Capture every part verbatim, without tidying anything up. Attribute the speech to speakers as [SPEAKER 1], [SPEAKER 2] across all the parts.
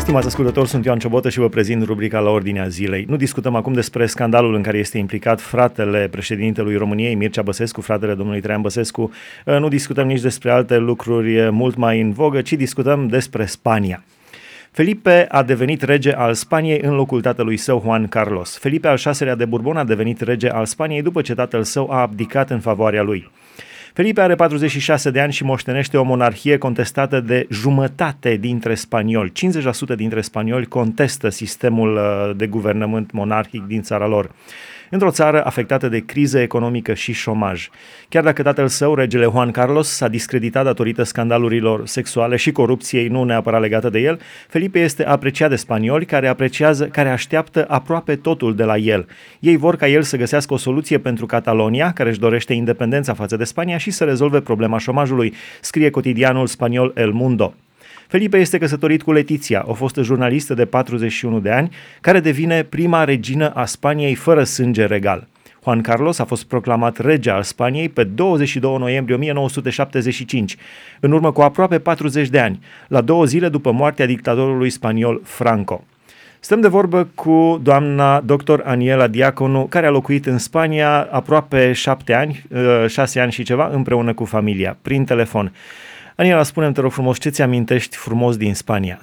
[SPEAKER 1] Stimați ascultători, sunt Ioan Ciobotă și vă prezint rubrica La Ordinea Zilei. Nu discutăm acum despre scandalul în care este implicat fratele președintelui României, Mircea Băsescu, fratele domnului Traian Băsescu. Nu discutăm nici despre alte lucruri mult mai în vogă, ci discutăm despre Spania. Felipe a devenit rege al Spaniei în locul tatălui său, Juan Carlos. Felipe al șaselea de Bourbon a devenit rege al Spaniei după ce tatăl său a abdicat în favoarea lui. Felipe are patruzeci și șase de ani și moștenește o monarhie contestată de jumătate dintre spanioli. cincizeci la sută dintre spanioli contestă sistemul de guvernământ monarhic din țara lor, într-o țară afectată de criză economică și șomaj. Chiar dacă tatăl său, regele Juan Carlos, s-a discreditat datorită scandalurilor sexuale și corupției nu neapărat legată de el, Felipe este apreciat de spanioli care apreciază, care așteaptă aproape totul de la el. Ei vor ca el să găsească o soluție pentru Catalonia, care își dorește independența față de Spania, și să rezolve problema șomajului, scrie cotidianul spaniol El Mundo. Felipe este căsătorit cu Letiția, o fostă jurnalistă de patruzeci și unu de ani, care devine prima regină a Spaniei fără sânge regal. Juan Carlos a fost proclamat rege al Spaniei pe douăzeci și doi noiembrie o mie nouă sute șaptezeci și cinci, în urmă cu aproape patruzeci de ani, la două zile după moartea dictatorului spaniol Franco. Stăm de vorbă cu doamna doctor Aniela Diaconu, care a locuit în Spania aproape șapte ani, șase ani și ceva, împreună cu familia, prin telefon. Aniela, spune-mi, te rog frumos, ce ți-amintești frumos din Spania?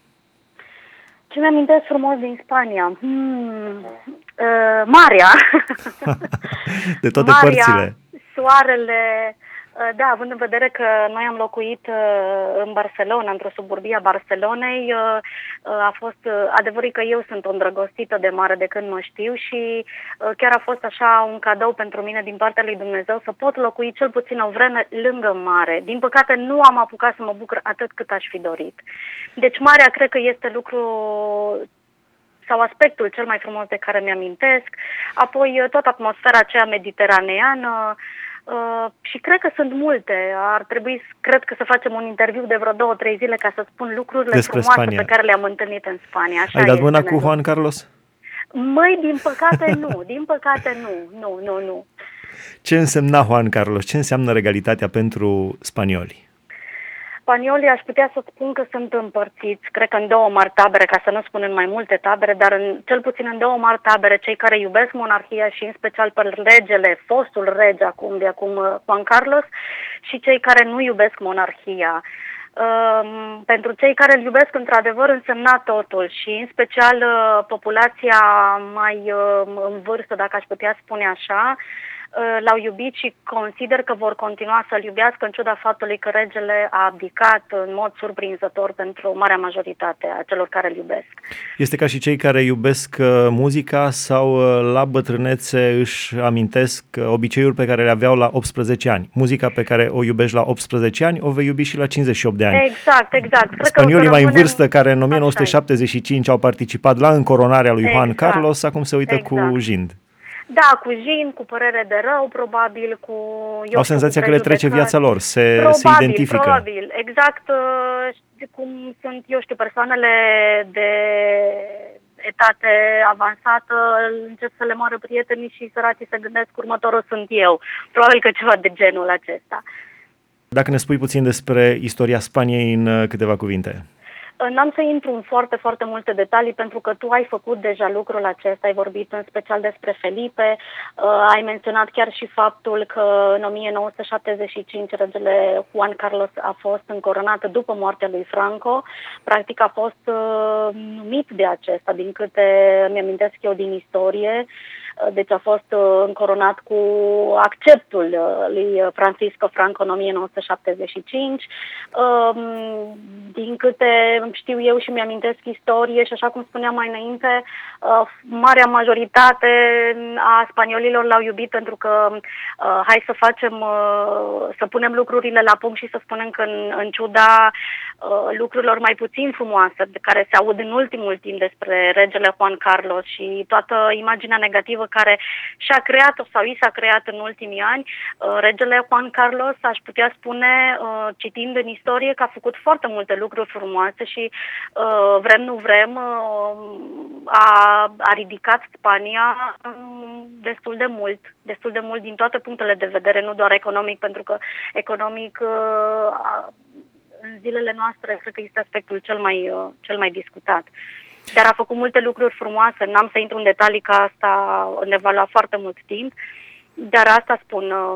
[SPEAKER 2] Ce mi-amintesc frumos din Spania? Hmm, uh, marea.
[SPEAKER 1] De toate
[SPEAKER 2] Marea,
[SPEAKER 1] părțile.
[SPEAKER 2] Soarele. Da, având în vedere că noi am locuit în Barcelona, într-o suburbie a Barcelonei, a fost, adevărul că eu sunt o îndrăgostită de mare de când mă știu și chiar a fost așa un cadou pentru mine din partea lui Dumnezeu să pot locui cel puțin o vreme lângă mare. Din păcate nu am apucat să mă bucur atât cât aș fi dorit. Deci marea cred că este lucru sau aspectul cel mai frumos de care mi-amintesc, apoi tot atmosfera aceea mediteraneană. Uh, și cred că sunt multe. Ar trebui, cred că să facem un interviu de vreo două, trei zile ca să spun lucrurile
[SPEAKER 1] despre
[SPEAKER 2] frumoase
[SPEAKER 1] Spania
[SPEAKER 2] pe care le-am întâlnit în Spania. Așa
[SPEAKER 1] Ai dat mâna
[SPEAKER 2] este,
[SPEAKER 1] cu Juan Carlos?
[SPEAKER 2] Măi, din păcate nu, din păcate nu, nu, nu, nu.
[SPEAKER 1] Ce însemna Juan Carlos? Ce înseamnă regalitatea pentru spanioli?
[SPEAKER 2] Spaniolii aș putea să spun că sunt împărțiți, cred că în două mari tabere, ca să nu spun în mai multe tabere, dar în, cel puțin în două mari tabere, cei care iubesc monarhia și în special pe regele, fostul rege acum, de acum Juan Carlos, și cei care nu iubesc monarhia. Uh, pentru cei care îl iubesc, într-adevăr, însemna totul și în special uh, populația mai uh, în vârstă, dacă aș putea spune așa, l-au iubit și consider că vor continua să-l iubească în ciuda faptului că regele a abdicat în mod surprinzător pentru marea majoritate a celor care îl iubesc.
[SPEAKER 1] Este ca și cei care iubesc muzica sau la bătrânețe își amintesc obiceiuri pe care le aveau la optsprezece ani. Muzica pe care o iubești la optsprezece ani o vei iubi și la cincizeci și opt de ani.
[SPEAKER 2] Exact, exact. Cred
[SPEAKER 1] Spaniolii
[SPEAKER 2] că
[SPEAKER 1] mai în vârstă care în o mie nouă sute șaptezeci și cinci au participat la încoronarea lui Juan exact. Carlos, acum se uită exact. cu jind.
[SPEAKER 2] Da, cu jind, cu părere de rău, probabil, cu... Eu
[SPEAKER 1] Au senzația că le trece viața lor, se,
[SPEAKER 2] probabil,
[SPEAKER 1] se identifică.
[SPEAKER 2] Probabil, exact cum sunt, eu știu, persoanele de etate avansată, încep să le moară prietenii și săracii se gândesc următorul sunt eu. Probabil că ceva de genul acesta.
[SPEAKER 1] Dacă ne spui puțin despre istoria Spaniei în câteva cuvinte.
[SPEAKER 2] N-am să intru în foarte, foarte multe detalii pentru că tu ai făcut deja lucrul acesta, ai vorbit în special despre Felipe, uh, ai menționat chiar și faptul că în o mie nouă sute șaptezeci și cinci regele Juan Carlos a fost încoronat după moartea lui Franco, practic a fost uh, numit de acesta, din câte mi-amintesc eu din istorie. Deci a fost încoronat cu acceptul lui Francisco Franco în o mie nouă sute șaptezeci și cinci. Din câte știu eu și mi-amintesc istorie și așa cum spuneam mai înainte, marea majoritate a spaniolilor l-au iubit pentru că hai să facem, să punem lucrurile la punct și să spunem că în, în ciuda lucrurilor mai puțin frumoase de care se aud în ultimul timp despre regele Juan Carlos și toată imaginea negativă care și-a creat-o sau i s-a creat în ultimii ani, regele Juan Carlos, aș putea spune, citind în istorie, că a făcut foarte multe lucruri frumoase și vrem nu vrem a, a ridicat Spania destul de mult, destul de mult din toate punctele de vedere, nu doar economic, pentru că economic zilele noastre cred că este aspectul cel mai, uh, cel mai discutat. Dar a făcut multe lucruri frumoase, n-am să intru în detalii, că asta ne va lua foarte mult timp, dar asta spun, uh,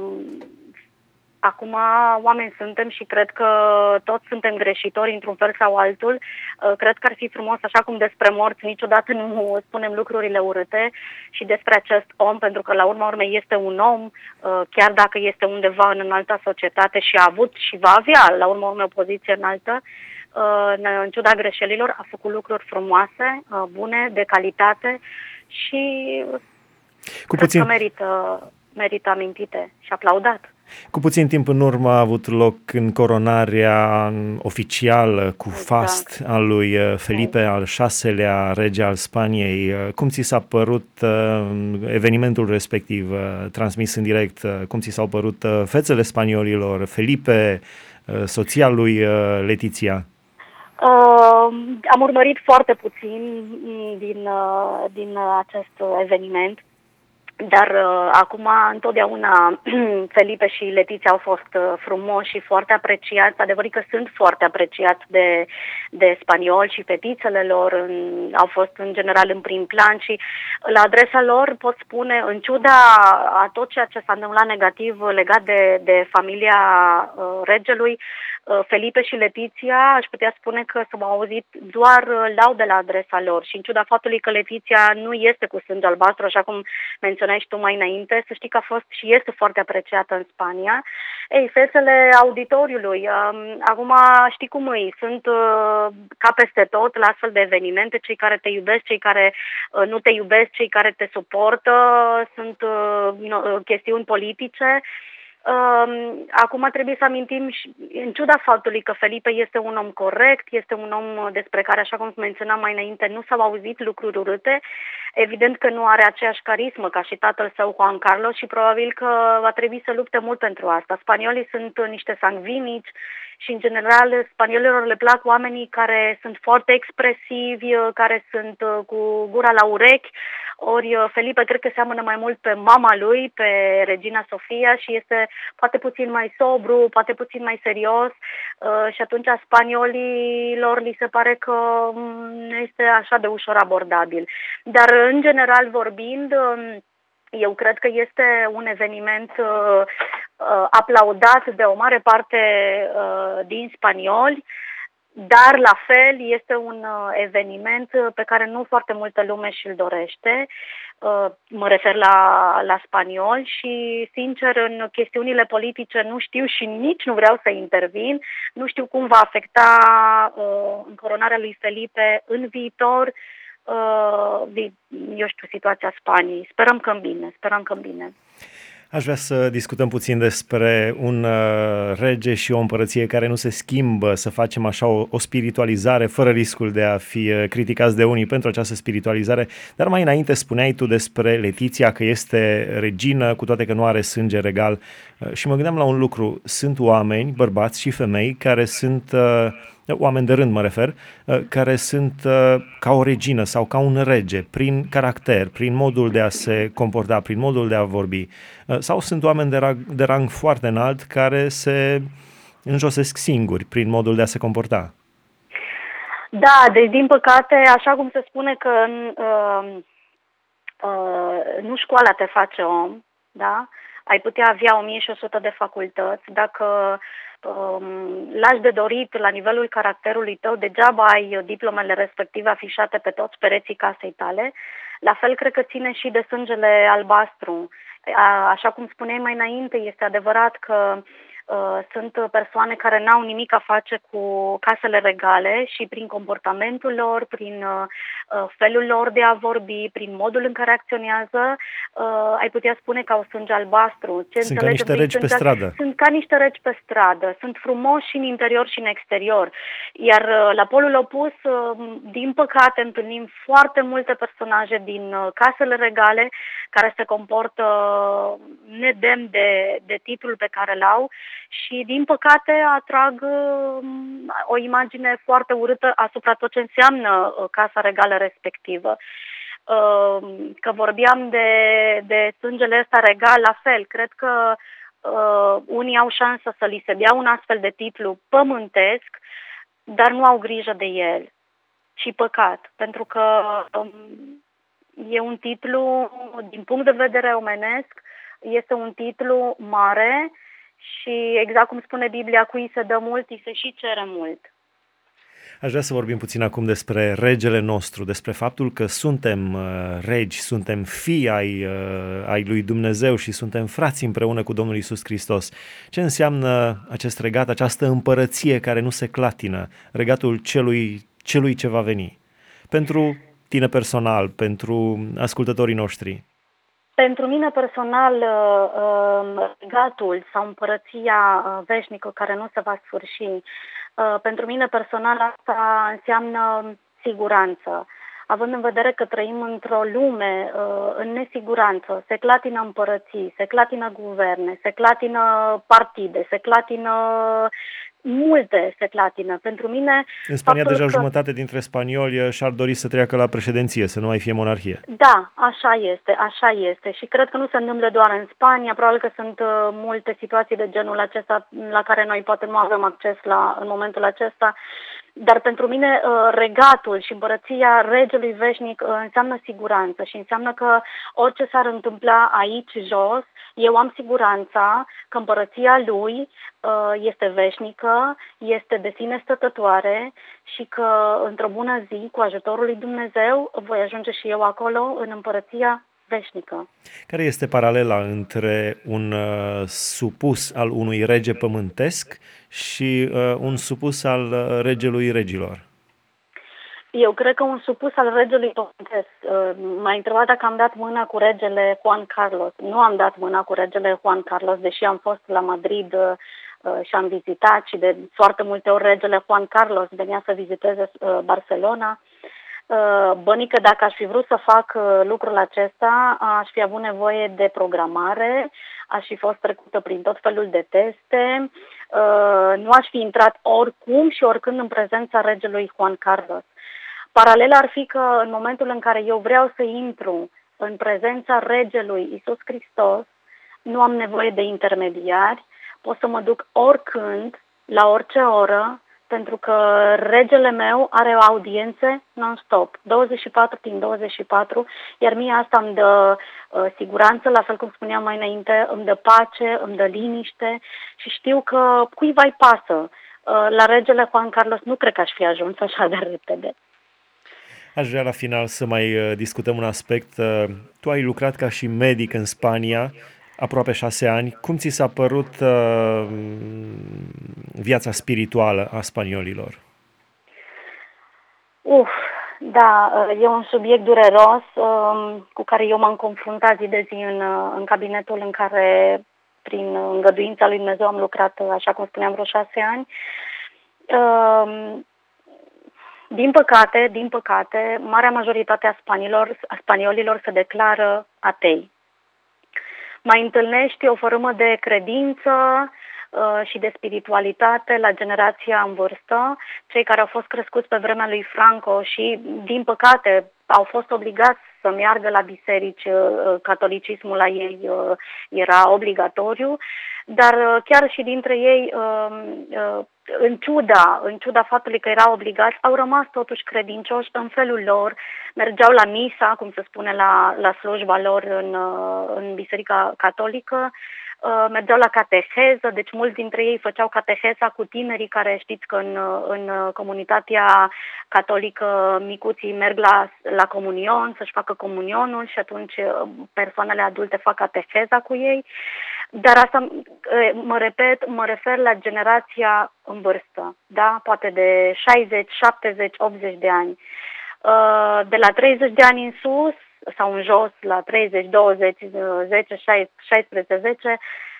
[SPEAKER 2] acum oameni suntem și cred că toți suntem greșitori într-un fel sau altul. Cred că ar fi frumos, așa cum despre morți niciodată nu spunem lucrurile urâte, și despre acest om, pentru că la urma urmei este un om, chiar dacă este undeva în înalta societate și a avut și va avea la urma urmei o poziție înaltă, în ciuda greșelilor a făcut lucruri frumoase, bune, de calitate și
[SPEAKER 1] Cu
[SPEAKER 2] cred
[SPEAKER 1] puțin...
[SPEAKER 2] că merită, merită amintite și aplaudat.
[SPEAKER 1] Cu puțin timp în urmă a avut loc încoronarea oficială cu fast al lui Felipe al șaselea, rege al Spaniei. Cum ți s-a părut evenimentul respectiv, transmis în direct? Cum ți s-au părut fețele spaniolilor, Felipe, soția lui Letizia?
[SPEAKER 2] Uh, am urmărit foarte puțin din, uh, din acest eveniment. Dar uh, acum întotdeauna Felipe și Letizia au fost uh, frumoși și foarte apreciați. Adevărul că sunt foarte apreciați de, de spanioli și fetițele lor în, au fost în general în prim plan și la adresa lor pot spune, în ciuda a tot ceea ce s-a întâmplat negativ legat de, de familia uh, regelui, Felipe și Letizia, aș putea spune că s-au auzit doar laude la adresa lor și în ciuda faptului că Letizia nu este cu sânge albastru, așa cum menționai și tu mai înainte, să știi că a fost și este foarte apreciată în Spania. Ei, fețele auditoriului, acum știi cum îi, sunt ca peste tot la astfel de evenimente, cei care te iubesc, cei care nu te iubesc, cei care te suportă, sunt chestiuni politice. Acum trebuie să amintim, în ciuda faptului că Felipe este un om corect, este un om despre care, așa cum menționam mai înainte, nu s-au auzit lucruri urâte, evident că nu are aceeași carismă ca și tatăl său Juan Carlos și probabil că va trebui să lupte mult pentru asta. Spaniolii sunt niște sangvinici și, în general, spaniolilor le plac oamenii care sunt foarte expresivi, care sunt cu gura la urechi. Ori Felipe cred că seamănă mai mult pe mama lui, pe Regina Sofia, și este poate puțin mai sobru, poate puțin mai serios și atunci spaniolilor li se pare că nu este așa de ușor abordabil. Dar, în general vorbind, eu cred că este un eveniment uh, uh, aplaudat de o mare parte uh, din spanioli, dar la fel este un uh, eveniment pe care nu foarte multă lume și-l dorește. Uh, mă refer la, la spanioli și, sincer, în chestiunile politice nu știu și nici nu vreau să intervin. Nu știu cum va afecta uh, încoronarea lui Felipe în viitor, Uh, eu știu, situația Spaniei. Sperăm că în bine, sperăm că în bine.
[SPEAKER 1] Aș vrea să discutăm puțin despre un uh, rege și o împărăție care nu se schimbă, să facem așa o, o spiritualizare, fără riscul de a fi uh, criticați de unii pentru această spiritualizare. Dar mai înainte spuneai tu despre Letizia că este regină, cu toate că nu are sânge regal. Uh, și mă gândeam la un lucru. Sunt oameni, bărbați și femei, care sunt... Uh, oameni de rând mă refer, care sunt ca o regină sau ca un rege, prin caracter, prin modul de a se comporta, prin modul de a vorbi. Sau sunt oameni de rang, de rang foarte înalt care se înjosesc singuri prin modul de a se comporta.
[SPEAKER 2] Da, deci din păcate, așa cum se spune că uh, uh, nu școala te face om, da? Ai putea avea o mie și o sută de facultăți, dacă lași de dorit la nivelul caracterului tău, degeaba ai diplomele respective afișate pe toți pereții casei tale. La fel cred că ține și de sângele albastru. Așa cum spuneai mai înainte, este adevărat că uh, sunt persoane care n-au nimic a face cu casele regale și prin comportamentul lor, prin uh, felul lor de a vorbi, prin modul în care acționează, uh, ai putea spune că au sânge albastru. Ce
[SPEAKER 1] sunt ca niște regi pe stradă.
[SPEAKER 2] Sunt ca niște regi pe stradă. Sunt frumoși și în interior și în exterior. Iar uh, la polul opus, uh, din păcate, întâlnim foarte multe personaje din uh, casele regale care se comportă nedemn de, de titlul pe care l-au și, din păcate, atrag uh, o imagine foarte urâtă asupra tot ce înseamnă uh, casa regală respectivă. Uh, că vorbeam de, de sângele ăsta regal, la fel, cred că uh, unii au șansa să li se dea un astfel de titlu pământesc, dar nu au grijă de el. Și păcat, pentru că um, e un titlu, din punct de vedere omenesc, este un titlu mare și exact cum spune Biblia, cui se dă mult, îi se și cere mult.
[SPEAKER 1] Aș vrea să vorbim puțin acum despre regele nostru, despre faptul că suntem uh, regi, suntem fii ai, uh, ai lui Dumnezeu și suntem frați împreună cu Domnul Iisus Hristos. Ce înseamnă acest regat, această împărăție care nu se clatină, regatul celui, celui ce va veni? Pentru tine personal, pentru ascultătorii noștri.
[SPEAKER 2] Pentru mine personal, regatul sau împărăția veșnică care nu se va sfârși, pentru mine personal asta înseamnă siguranță. Având în vedere că trăim într-o lume în nesiguranță, se clatină împărății, se clatină guverne, se clatină partide, se clatină multe se clatină. Pentru mine...
[SPEAKER 1] În Spania deja
[SPEAKER 2] că...
[SPEAKER 1] jumătate dintre spanioli și-ar dori să treacă la președinție, să nu mai fie monarhie.
[SPEAKER 2] Da, așa este, așa este. Și cred că nu se întâmplă doar în Spania, probabil că sunt uh, multe situații de genul acesta la care noi poate nu avem acces la, în momentul acesta. Dar pentru mine uh, regatul și împărăția regelui veșnic uh, înseamnă siguranță și înseamnă că orice s-ar întâmpla aici jos, eu am siguranța că împărăția lui uh, este veșnică, este de sine stătătoare și că într-o bună zi, cu ajutorul lui Dumnezeu, voi ajunge și eu acolo în împărăția veșnică.
[SPEAKER 1] Care este paralela între un uh, supus al unui rege pământesc și uh, un supus al uh, regelui regilor?
[SPEAKER 2] Eu cred că un supus al regelui pământesc. M-a întrebat dacă am dat mâna cu regele Juan Carlos. Nu am dat mâna cu regele Juan Carlos, deși am fost la Madrid și am vizitat și de foarte multe ori regele Juan Carlos venea să viziteze Barcelona. Bănică, dacă aș fi vrut să fac lucrul acesta, aș fi avut nevoie de programare, aș fi fost trecută prin tot felul de teste, nu aș fi intrat oricum și oricând în prezența regelui Juan Carlos. Paralela ar fi că în momentul în care eu vreau să intru în prezența regelui Iisus Hristos, nu am nevoie de intermediari, pot să mă duc oricând, la orice oră, pentru că regele meu are audiențe non-stop, douăzeci și patru din douăzeci și patru, iar mie asta îmi dă uh, siguranță, la fel cum spuneam mai înainte, îmi dă pace, îmi dă liniște și știu că cuiva-i pasă. Uh, la regele Juan Carlos nu cred că aș fi ajuns așa de repede.
[SPEAKER 1] Aș vrea la final să mai discutăm un aspect. Tu ai lucrat ca și medic în Spania aproape șase ani. Cum ți s-a părut uh, viața spirituală a spaniolilor?
[SPEAKER 2] Uf, da, e un subiect dureros uh, cu care eu m-am confruntat zi de zi în, în cabinetul în care, prin îngăduința lui Dumnezeu, am lucrat, așa cum spuneam, vreo șase ani. Uh, Din păcate, din păcate, marea majoritate a spaniolilor, a spaniolilor se declară atei. Mai întâlnești o fărâmă de credință uh, și de spiritualitate la generația în vârstă, cei care au fost crescuți pe vremea lui Franco și, din păcate, au fost obligați să meargă la biserici, uh, catolicismul la ei uh, era obligatoriu, dar uh, chiar și dintre ei, uh, uh, în ciuda, în ciuda faptului că erau obligați, au rămas totuși credincioși în felul lor, mergeau la misa, cum se spune, la, la slujba lor în, în Biserica Catolică, mergeau la cateheză, deci mulți dintre ei făceau cateheza cu tinerii care știți că în, în comunitatea catolică micuții merg la, la comunion, să-și facă comunionul și atunci persoanele adulte fac cateheza cu ei. Dar asta, mă repet, mă refer la generația în vârstă, da? Poate de șaizeci, șaptezeci, optzeci de ani. De la treizeci de ani în sus sau în jos, la treizeci, douăzeci, zece, șaisprezece, zece,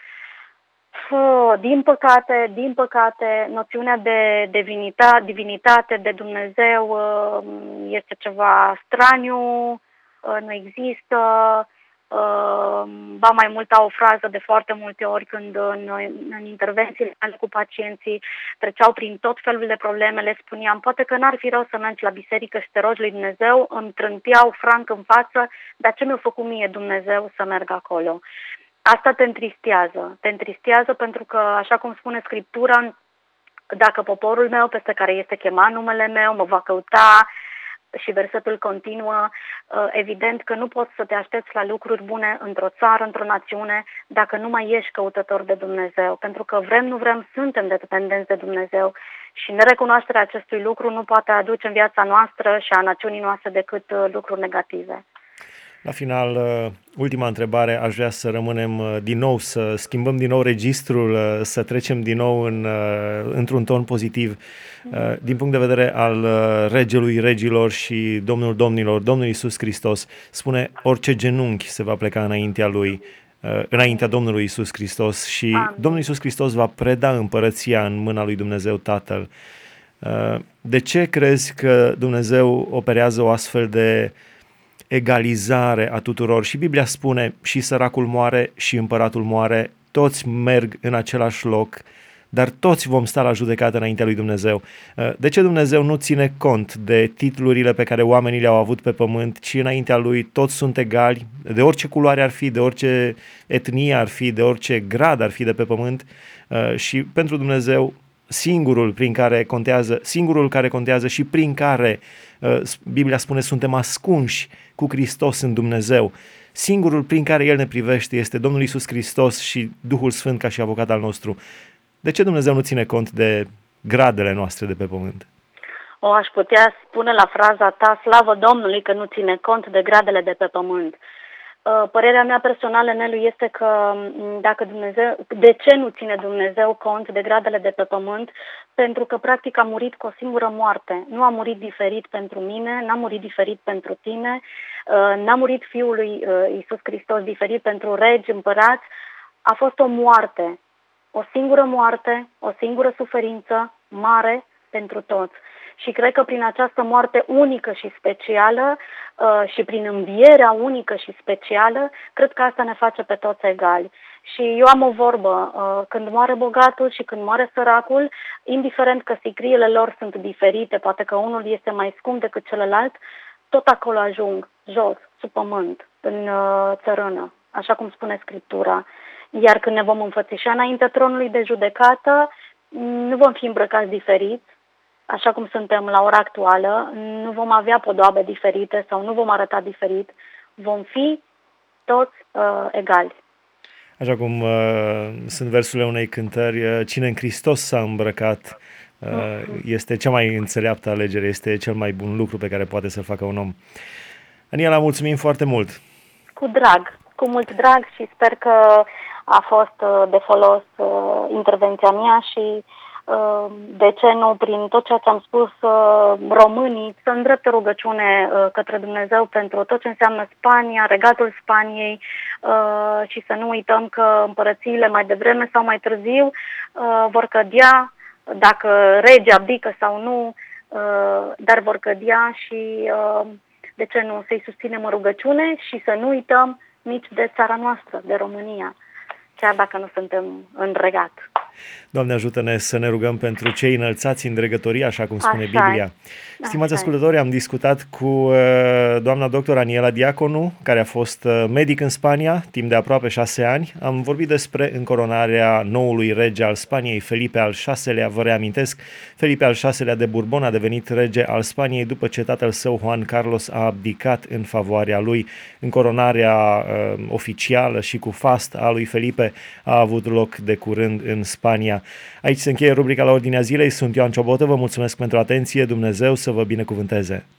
[SPEAKER 2] din păcate, din păcate, noțiunea de divinitate, divinitate, de Dumnezeu este ceva straniu, nu există. Uh, ba mai mult au o frază de foarte multe ori când în, în intervențiile cu pacienții treceau prin tot felul de probleme, le spuneam, poate că n-ar fi rău să mergi la biserică și te rogi lui Dumnezeu, îmi trânteau franc în față, dar ce mi-a făcut mie Dumnezeu să merg acolo? asta te întristează. Te întristează pentru că, așa cum spune Scriptura, dacă poporul meu, peste care este chemat numele meu, mă va căuta, și versetul continuă, evident că nu poți să te aștepți la lucruri bune într-o țară, într-o națiune, dacă nu mai ești căutător de Dumnezeu. Pentru că vrem, nu vrem, suntem dependenți de Dumnezeu și nerecunoașterea acestui lucru nu poate aduce în viața noastră și a națiunii noastre decât lucruri negative.
[SPEAKER 1] La final, ultima întrebare, aș vrea să rămânem din nou, să schimbăm din nou registrul, să trecem din nou în, într-un ton pozitiv. Din punct de vedere al Regelui Regilor și Domnul Domnilor, Domnul Iisus Hristos, spune orice genunchi se va pleca înaintea Lui, înaintea Domnului Iisus Hristos și Amin. Domnul Iisus Hristos va preda împărăția în mâna lui Dumnezeu Tatăl. De ce crezi că Dumnezeu operează o astfel de egalizare a tuturor? Și Biblia spune, și săracul moare și împăratul moare, toți merg în același loc, dar toți vom sta la judecată înaintea lui Dumnezeu. De ce Dumnezeu nu ține cont de titlurile pe care oamenii le-au avut pe pământ, ci înaintea lui toți sunt egali, de orice culoare ar fi, de orice etnie ar fi, de orice grad ar fi de pe pământ, și pentru Dumnezeu singurul prin care contează, singurul care contează și prin care Biblia spune suntem ascunși cu Hristos în Dumnezeu. Singurul prin care El ne privește este Domnul Iisus Hristos și Duhul Sfânt ca și avocat al nostru. De ce Dumnezeu nu ține cont de gradele noastre de pe pământ?
[SPEAKER 2] O, aș putea spune la fraza ta, slavă Domnului că nu ține cont de gradele de pe pământ. Părerea mea personală, Nelu, este că dacă Dumnezeu, de ce nu ține Dumnezeu cont de gradele de pe pământ? Pentru că practic a murit cu o singură moarte. Nu a murit diferit pentru mine, n-a murit diferit pentru tine, n-a murit Fiul lui Iisus Hristos diferit pentru regi, împărați. A fost o moarte, o singură moarte, o singură suferință mare pentru toți. Și cred că prin această moarte unică și specială uh, și prin învierea unică și specială, cred că asta ne face pe toți egali. Și eu am o vorbă, uh, când moare bogatul și când moare săracul, indiferent că sicriile lor sunt diferite, poate că unul este mai scump decât celălalt, tot acolo ajung, jos, sub pământ, în uh, țărână, așa cum spune Scriptura. Iar când ne vom înfățișa înaintea tronului de judecată, nu vom fi îmbrăcați diferiți, așa cum suntem la ora actuală, nu vom avea podoabe diferite sau nu vom arăta diferit, vom fi toți uh, egali.
[SPEAKER 1] Așa cum uh, sunt versurile unei cântări, uh, cine în Hristos s-a îmbrăcat uh, este cea mai înțeleaptă alegere, este cel mai bun lucru pe care poate să-l facă un om. Aniela, mulțumim foarte mult!
[SPEAKER 2] Cu drag, cu mult drag și sper că a fost uh, de folos uh, intervenția mea și de ce nu, prin tot ceea ce am spus, românii să îndrepte rugăciune către Dumnezeu pentru tot ce înseamnă Spania, regatul Spaniei și să nu uităm că împărățiile mai devreme sau mai târziu vor cădea, dacă regii abdică sau nu, dar vor cădea și de ce nu, să-i susținem în rugăciune și să nu uităm nici de țara noastră, de România, chiar dacă nu suntem în regat.
[SPEAKER 1] Doamne, ajută-ne să ne rugăm pentru cei înălțați în dregătorie, așa cum spune
[SPEAKER 2] așa
[SPEAKER 1] Biblia. Stimați ascultători, am discutat cu uh, doamna doctor Aniela Diaconu, care a fost uh, medic în Spania timp de aproape șase ani. Am vorbit despre încoronarea noului rege al Spaniei, Felipe al șaselea. Vă reamintesc, Felipe al șaselea de Bourbon a devenit rege al Spaniei după ce tatăl său, Juan Carlos, a abdicat în favoarea lui. Încoronarea uh, oficială și cu fast a lui Felipe a avut loc de curând în Spania. Aici se încheie rubrica La Ordinea Zilei. Sunt Ioan Ciobotă, vă mulțumesc pentru atenție. Dumnezeu să vă binecuvânteze!